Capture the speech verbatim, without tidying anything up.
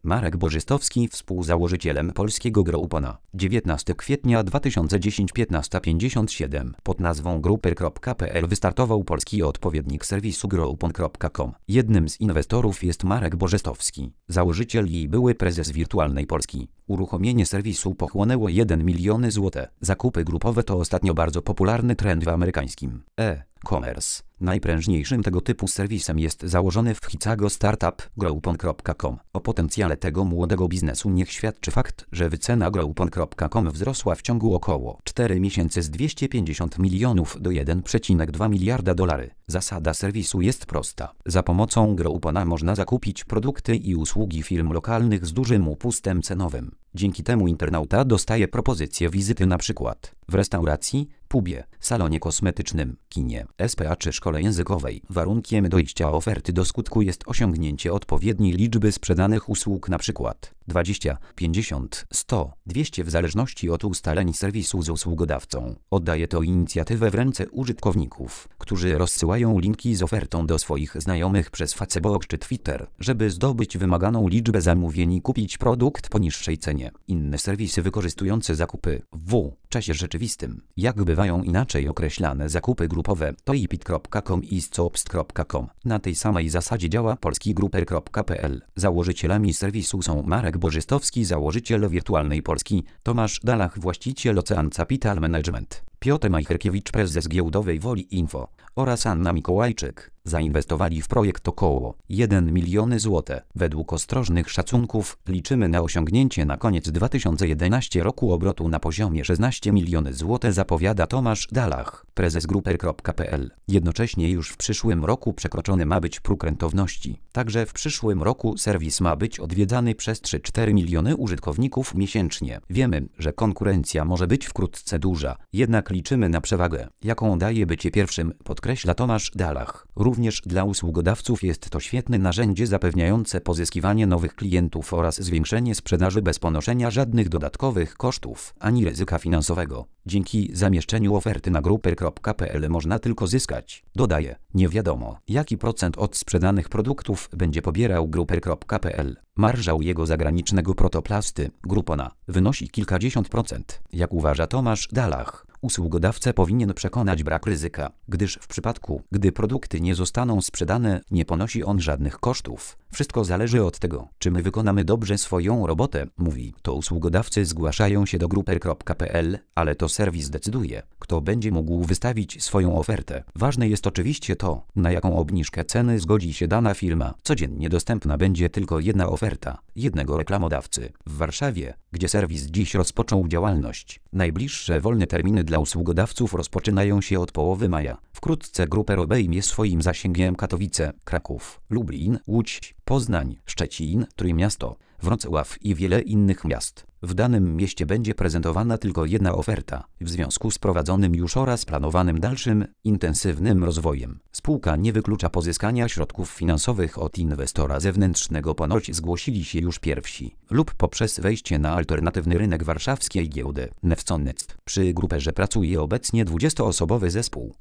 Marek Bożystowski, współzałożycielem polskiego Groupona. dziewiętnastego kwietnia dwa tysiące dziesiątego piętnaście pięćdziesiąt siedem. Pod nazwą Grouper kropka p l wystartował polski odpowiednik serwisu groupon kropka com. Jednym z inwestorów jest Marek Bożystowski, założyciel i były prezes Wirtualnej Polski. Uruchomienie serwisu pochłonęło jeden milion złotych. Zakupy grupowe to ostatnio bardzo popularny trend w amerykańskim e-commerce. Najprężniejszym tego typu serwisem jest założony w Chicago startup groupon kropka com. O potencjale tego młodego biznesu niech świadczy fakt, że wycena groupon kropka com wzrosła w ciągu około czterech miesięcy z dwieście pięćdziesiąt milionów do jeden przecinek dwa miliarda dolarów. Zasada serwisu jest prosta. Za pomocą Groupona można zakupić produkty i usługi firm lokalnych z dużym upustem cenowym. Dzięki temu internauta dostaje propozycję wizyty na przykład w restauracji, pubie, salonie kosmetycznym, kinie, S P A czy szkole językowej. Warunkiem dojścia oferty do skutku jest osiągnięcie odpowiedniej liczby sprzedanych usług, na przykład dwadzieścia, pięćdziesiąt, sto, dwieście w zależności od ustaleń serwisu z usługodawcą. Oddaje to inicjatywę w ręce użytkowników, którzy rozsyłają linki z ofertą do swoich znajomych przez Facebook czy Twitter, żeby zdobyć wymaganą liczbę zamówień i kupić produkt po niższej cenie. Inne serwisy wykorzystujące zakupy w czasie rzeczywistym, jak bywają inaczej określane zakupy grupowe, to ipit kropka com i scopst kropka com. Na tej samej zasadzie działa polski Grouper kropka p l. Założycielami serwisu są Marek Bożystowski, założyciel Wirtualnej Polski, Tomasz Dalach, właściciel Ocean Capital Management, Piotr Majcherkiewicz, prezes giełdowej Woli Info oraz Anna Mikołajczyk. Zainwestowali w projekt około jeden milion złotych. Według ostrożnych szacunków liczymy na osiągnięcie na koniec dwa tysiące jedenastego roku obrotu na poziomie szesnaście milionów złotych, zapowiada Tomasz Dalach, prezes Grouper kropka p l. Jednocześnie już w przyszłym roku przekroczony ma być próg rentowności. Także w przyszłym roku serwis ma być odwiedzany przez trzy do czterech miliony użytkowników miesięcznie. Wiemy, że konkurencja może być wkrótce duża, jednak liczymy na przewagę, jaką daje bycie pierwszym, podkreśla Tomasz Dalach. Również dla usługodawców jest to świetne narzędzie zapewniające pozyskiwanie nowych klientów oraz zwiększenie sprzedaży bez ponoszenia żadnych dodatkowych kosztów ani ryzyka finansowego. Dzięki zamieszczeniu oferty na grouper kropka p l można tylko zyskać. Dodaje, nie wiadomo, jaki procent od sprzedanych produktów będzie pobierał grouper kropka p l. Marża u jego zagranicznego protoplasty, Groupona, wynosi kilkadziesiąt procent. Jak uważa Tomasz Dalach, usługodawcę powinien przekonać brak ryzyka, gdyż w przypadku, gdy produkty nie zostaną sprzedane, nie ponosi on żadnych kosztów. Wszystko zależy od tego, czy my wykonamy dobrze swoją robotę, mówi. To usługodawcy zgłaszają się do grouper kropka p l, ale to serwis decyduje, kto będzie mógł wystawić swoją ofertę. Ważne jest oczywiście to, na jaką obniżkę ceny zgodzi się dana firma. Codziennie dostępna będzie tylko jedna oferta, jednego reklamodawcy. W Warszawie, gdzie serwis dziś rozpoczął działalność, najbliższe wolne terminy dla usługodawców rozpoczynają się od połowy maja. Wkrótce Grouper obejmie swoim zasięgiem Katowice, Kraków, Lublin, Łódź, Poznań, Szczecin, Trójmiasto, Wrocław i wiele innych miast. W danym mieście będzie prezentowana tylko jedna oferta, w związku z prowadzonym już oraz planowanym dalszym, intensywnym rozwojem. Spółka nie wyklucza pozyskania środków finansowych od inwestora zewnętrznego, ponoć zgłosili się już pierwsi, lub poprzez wejście na alternatywny rynek warszawskiej giełdy Newco Next. Przy Grouperze pracuje obecnie dwudziestoosobowy zespół.